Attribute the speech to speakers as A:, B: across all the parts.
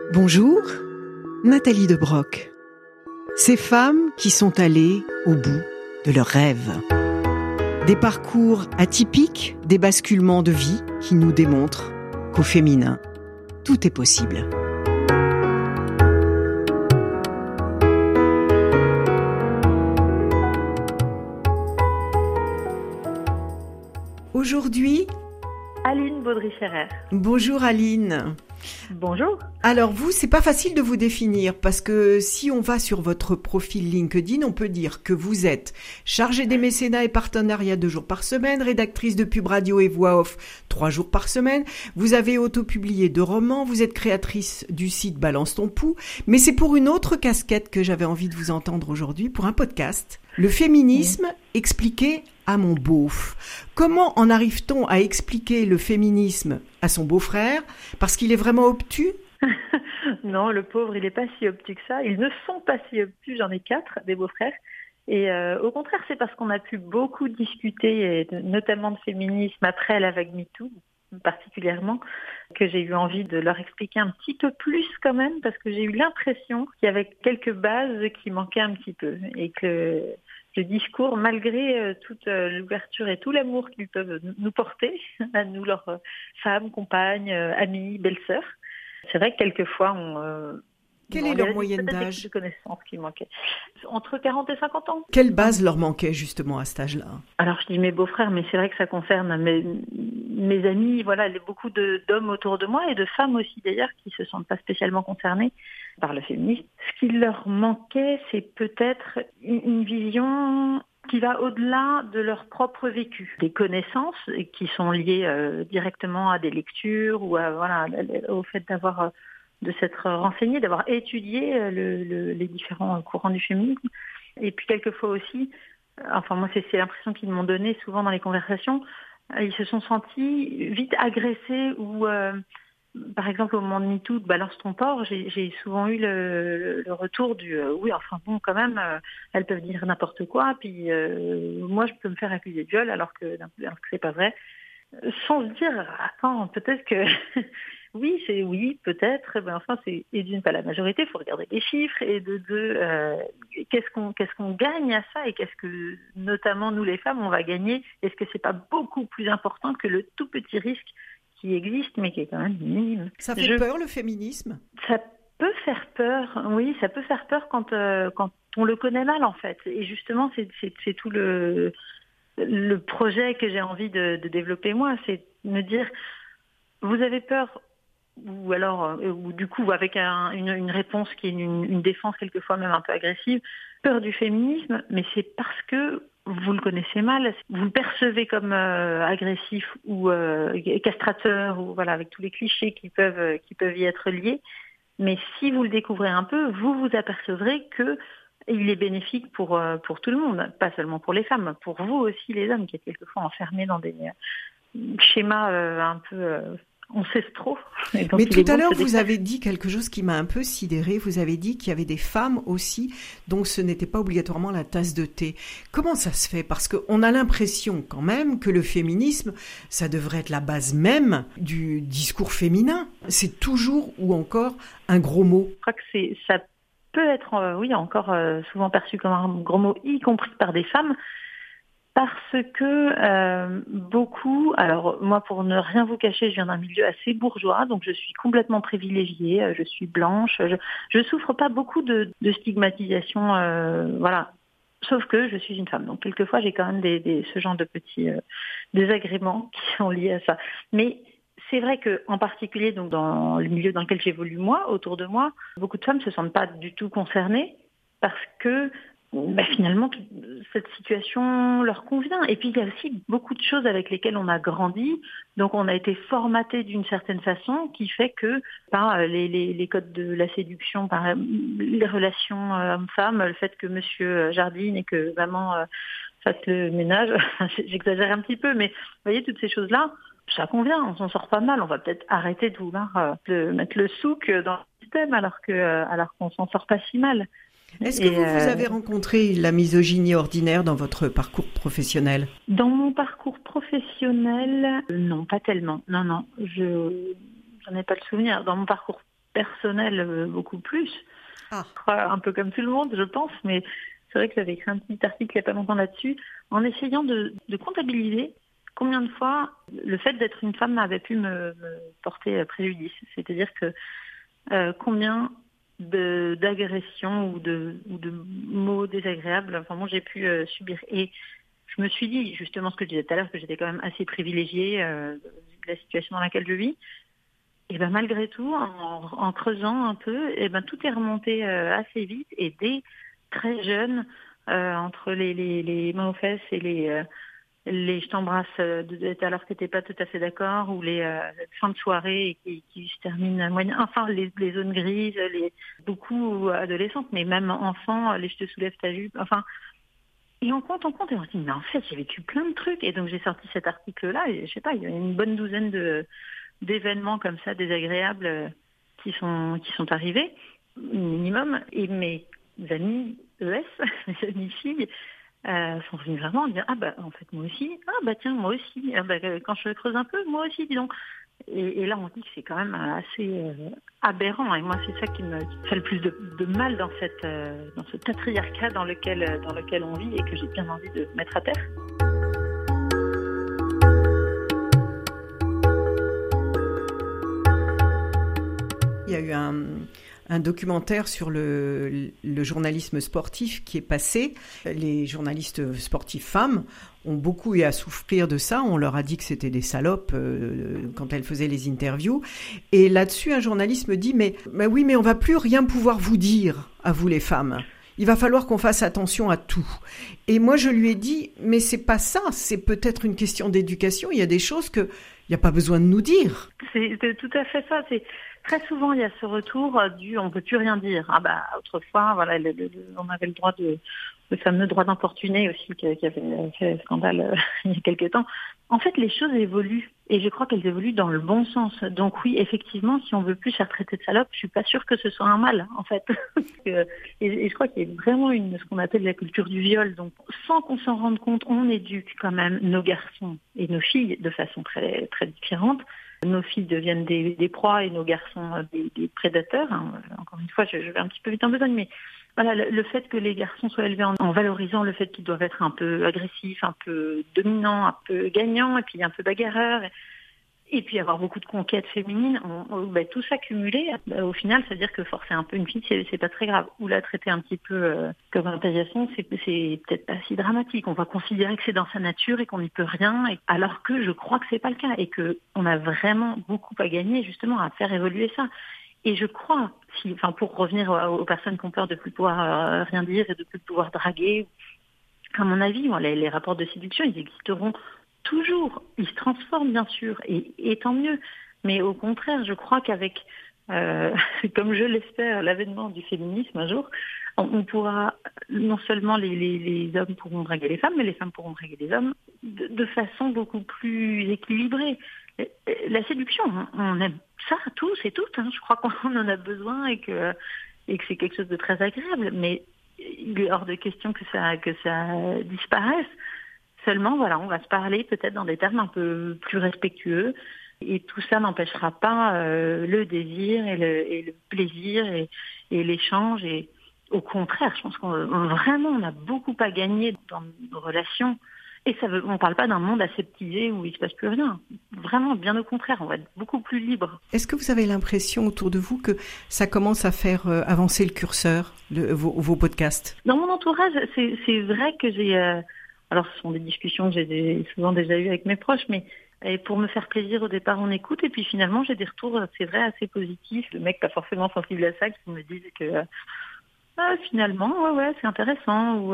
A: Bonjour, Nathalie Debroc. Ces femmes qui sont allées au bout de leurs rêves. Des parcours atypiques, des basculements de vie qui nous démontrent qu'au féminin, tout est possible. Aujourd'hui,
B: Aline Baudry-Ferrer.
A: Bonjour Aline.
B: Bonjour.
A: Alors vous, c'est pas facile de vous définir parce que si on va sur votre profil LinkedIn, on peut dire que vous êtes chargée des mécénats et partenariats 2 jours par semaine, rédactrice de pub radio et voix off 3 jours par semaine, vous avez autopublié 2 romans, vous êtes créatrice du site Balance ton pouls, mais c'est pour une autre casquette que j'avais envie de vous entendre aujourd'hui, pour un podcast, le féminisme expliqué à mon beauf. Comment en arrive-t-on à expliquer le féminisme à son beau-frère? Parce qu'il est vraiment obtus?
B: Non, le pauvre, il n'est pas si obtus que ça. Ils ne sont pas si obtus, j'en ai 4, des beaux-frères. Et au contraire, c'est parce qu'on a pu beaucoup discuter, et notamment de féminisme après la vague MeToo, particulièrement, que j'ai eu envie de leur expliquer un petit peu plus quand même, parce que j'ai eu l'impression qu'il y avait quelques bases qui manquaient un petit peu, et que le discours, malgré toute l'ouverture et tout l'amour qu'ils peuvent nous porter, à nous, leurs femmes, compagnes, amies, belles-sœurs, c'est vrai que quelquefois,
A: Quelle est leur moyenne d'âge?
B: de connaissances qui manquaient. Entre 40 et 50 ans.
A: Quelle base leur manquait justement à cet âge-là?
B: Alors je dis mes beaux-frères, mais c'est vrai que ça concerne mes amis, voilà, beaucoup d'hommes autour de moi et de femmes aussi d'ailleurs qui se sentent pas spécialement concernés par le féminisme. Ce qui leur manquait, c'est peut-être une vision qui va au-delà de leur propre vécu, des connaissances qui sont liées directement à des lectures ou au fait de s'être renseigné, d'avoir étudié les différents courants du féminisme. Et puis quelquefois aussi, moi c'est l'impression qu'ils m'ont donné souvent dans les conversations, ils se sont sentis vite agressés ou, par exemple au moment de MeToo, de Balance ton porc, j'ai souvent eu le retour du oui, enfin bon, quand même, elles peuvent dire n'importe quoi, puis moi je peux me faire accuser de viol alors que c'est pas vrai, sans se dire attends, peut-être que oui, peut-être, mais enfin c'est, et d'une pas la majorité, il faut regarder les chiffres, et de deux, qu'est-ce qu'on gagne à ça, et qu'est-ce que notamment nous les femmes on va gagner, est-ce que c'est pas beaucoup plus important que le tout petit risque qui existe mais qui est quand même minime?
A: Ça fait peur le féminisme?
B: Ça peut faire peur, oui, ça peut faire peur quand on le connaît mal en fait, et justement c'est tout le projet que j'ai envie de développer moi, c'est me dire vous avez peur, ou alors, ou du coup, avec une réponse qui est une défense quelquefois même un peu agressive, peur du féminisme, mais c'est parce que vous le connaissez mal, vous le percevez comme agressif ou castrateur, ou voilà, avec tous les clichés qui peuvent y être liés. Mais si vous le découvrez un peu, vous vous apercevrez que il est bénéfique pour tout le monde, pas seulement pour les femmes, pour vous aussi les hommes qui êtes quelquefois enfermés dans des schémas un peu ancestraux.
A: Mais tout à l'heure, vous avez dit quelque chose qui m'a un peu sidérée. Vous avez dit qu'il y avait des femmes aussi, donc ce n'était pas obligatoirement la tasse de thé. Comment ça se fait? Parce qu'on a l'impression quand même que le féminisme, ça devrait être la base même du discours féminin. C'est toujours ou encore un gros mot.
B: Je crois que ça peut être, encore souvent perçu comme un gros mot, y compris par des femmes. Parce que beaucoup, alors moi pour ne rien vous cacher, je viens d'un milieu assez bourgeois, donc je suis complètement privilégiée, je suis blanche, je souffre pas beaucoup de stigmatisation, voilà. Sauf que je suis une femme, donc quelquefois j'ai quand même ce genre de petits désagréments qui sont liés à ça. Mais c'est vrai que, en particulier donc dans le milieu dans lequel j'évolue moi, autour de moi, beaucoup de femmes se sentent pas du tout concernées parce que finalement, cette situation leur convient. Et puis, il y a aussi beaucoup de choses avec lesquelles on a grandi. Donc, on a été formaté d'une certaine façon qui fait que les codes de la séduction, les relations hommes-femmes, le fait que monsieur jardine et que maman fasse le ménage, j'exagère un petit peu, mais vous voyez, toutes ces choses-là, ça convient, on s'en sort pas mal. On va peut-être arrêter de vouloir mettre le souk dans le système alors qu'on s'en sort pas si mal.
A: Est-ce que vous avez rencontré la misogynie ordinaire dans votre parcours professionnel?
B: Dans mon parcours professionnel, non, pas tellement. Non, j'en ai pas le souvenir. Dans mon parcours personnel beaucoup plus.
A: Ah.
B: Un peu comme tout le monde, je pense, mais c'est vrai que j'avais écrit un petit article il n'y a pas longtemps là-dessus, en essayant de comptabiliser combien de fois le fait d'être une femme avait pu me porter préjudice. C'est-à-dire que combien d'agressions ou de mots désagréables j'ai pu subir. Et je me suis dit, justement ce que je disais tout à l'heure, que j'étais quand même assez privilégiée de la situation dans laquelle je vis. Et malgré tout, en creusant un peu, tout est remonté assez vite et dès très jeune, entre les mains aux fesses et les je t'embrasse alors que t'es pas tout à fait d'accord, ou les fins de soirée qui se terminent moyen, enfin les zones grises, beaucoup adolescentes, mais même enfants, les je te soulève ta jupe, enfin. Et on compte, et on se dit, mais en fait, j'ai vécu plein de trucs. Et donc, j'ai sorti cet article-là, et je sais pas, il y a une bonne douzaine d'événements comme ça, désagréables, qui sont arrivés, minimum. Et mes amis ES, mes amis filles, sont venus vraiment dire, en fait, moi aussi, tiens, moi aussi, quand je creuse un peu, moi aussi, dis donc. Et là, on dit que c'est quand même assez aberrant. Et moi, c'est ça qui me fait le plus de mal dans ce patriarcat dans lequel on vit et que j'ai bien envie de mettre à terre.
A: Il y a eu un documentaire sur le journalisme sportif qui est passé. Les journalistes sportifs femmes ont beaucoup eu à souffrir de ça. On leur a dit que c'était des salopes quand elles faisaient les interviews. Et là-dessus, un journaliste me dit mais oui, mais on va plus rien pouvoir vous dire à vous les femmes. Il va falloir qu'on fasse attention à tout. Et moi, je lui ai dit mais c'est pas ça. C'est peut-être une question d'éducation. Il y a des choses que il n'y a pas besoin de nous dire.
B: C'est tout à fait ça. Très souvent, il y a ce retour on peut plus rien dire. Autrefois, voilà, on avait le fameux droit d'importuner aussi qui avait fait scandale il y a quelques temps. En fait, les choses évoluent et je crois qu'elles évoluent dans le bon sens. Donc oui, effectivement, si on veut plus faire traiter de salope, je suis pas sûre que ce soit un mal, en fait. et je crois qu'il y a vraiment ce qu'on appelle la culture du viol. Donc, sans qu'on s'en rende compte, on éduque quand même nos garçons et nos filles de façon très, très différente. Nos filles deviennent des proies et nos garçons des prédateurs. Encore une fois, je vais un petit peu vite en besogne, mais voilà, le fait que les garçons soient élevés en valorisant le fait qu'ils doivent être un peu agressifs, un peu dominants, un peu gagnants, et puis un peu bagarreurs, et puis avoir beaucoup de conquêtes féminines, tout ça cumulé, au final, ça veut dire que forcer un peu une fille, c'est pas très grave. Ou la traiter un petit peu comme un paillasson, c'est peut-être pas si dramatique. On va considérer que c'est dans sa nature et qu'on n'y peut rien, alors que je crois que c'est pas le cas, et que on a vraiment beaucoup à gagner, justement, à faire évoluer ça. Et je crois, pour revenir aux personnes qui ont peur de plus pouvoir rien dire et de plus pouvoir draguer, à mon avis, les rapports de séduction, ils existeront toujours. Ils se transforment, bien sûr, et tant mieux. Mais au contraire, je crois qu'avec, comme je l'espère, l'avènement du féminisme un jour, on pourra, non seulement les hommes pourront draguer les femmes, mais les femmes pourront draguer les hommes de façon beaucoup plus équilibrée. La séduction, on aime ça tous et toutes. Je crois qu'on en a besoin et que c'est quelque chose de très agréable. Mais il est hors de question que ça disparaisse. Seulement, on va se parler peut-être dans des termes un peu plus respectueux. Et tout ça n'empêchera pas le désir et le plaisir et l'échange. Et au contraire, je pense qu'on a beaucoup à gagner dans nos relations. Et on ne parle pas d'un monde aseptisé où il ne se passe plus rien. Vraiment, bien au contraire, on va être beaucoup plus libre.
A: Est-ce que vous avez l'impression autour de vous que ça commence à faire avancer le curseur, vos podcasts ?
B: Dans mon entourage, c'est vrai que j'ai... alors, ce sont des discussions que j'ai souvent déjà eues avec mes proches, mais pour me faire plaisir, au départ, on écoute. Et puis finalement, j'ai des retours, c'est vrai, assez positifs. Le mec pas forcément sensible à ça, qui me disent que... finalement, ouais, c'est intéressant.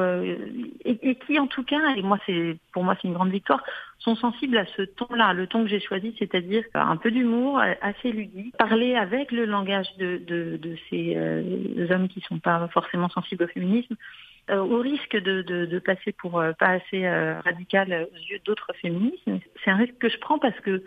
B: Et qui, en tout cas, et pour moi, c'est une grande victoire, sont sensibles à ce ton-là, le ton que j'ai choisi, c'est-à-dire un peu d'humour, assez ludique, parler avec le langage de ces hommes qui sont pas forcément sensibles au féminisme, au risque de passer pour pas assez radical aux yeux d'autres féministes. C'est un risque que je prends parce que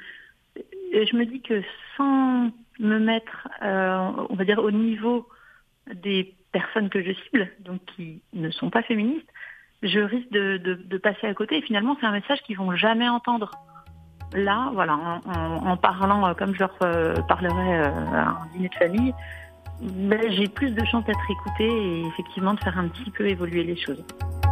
B: je me dis que sans me mettre, on va dire, au niveau des personnes que je cible, donc qui ne sont pas féministes, je risque de passer à côté et finalement c'est un message qu'ils vont jamais entendre. là, voilà, en parlant comme je leur parlerais à un dîner de famille, j'ai plus de chances d'être écoutée et effectivement de faire un petit peu évoluer les choses.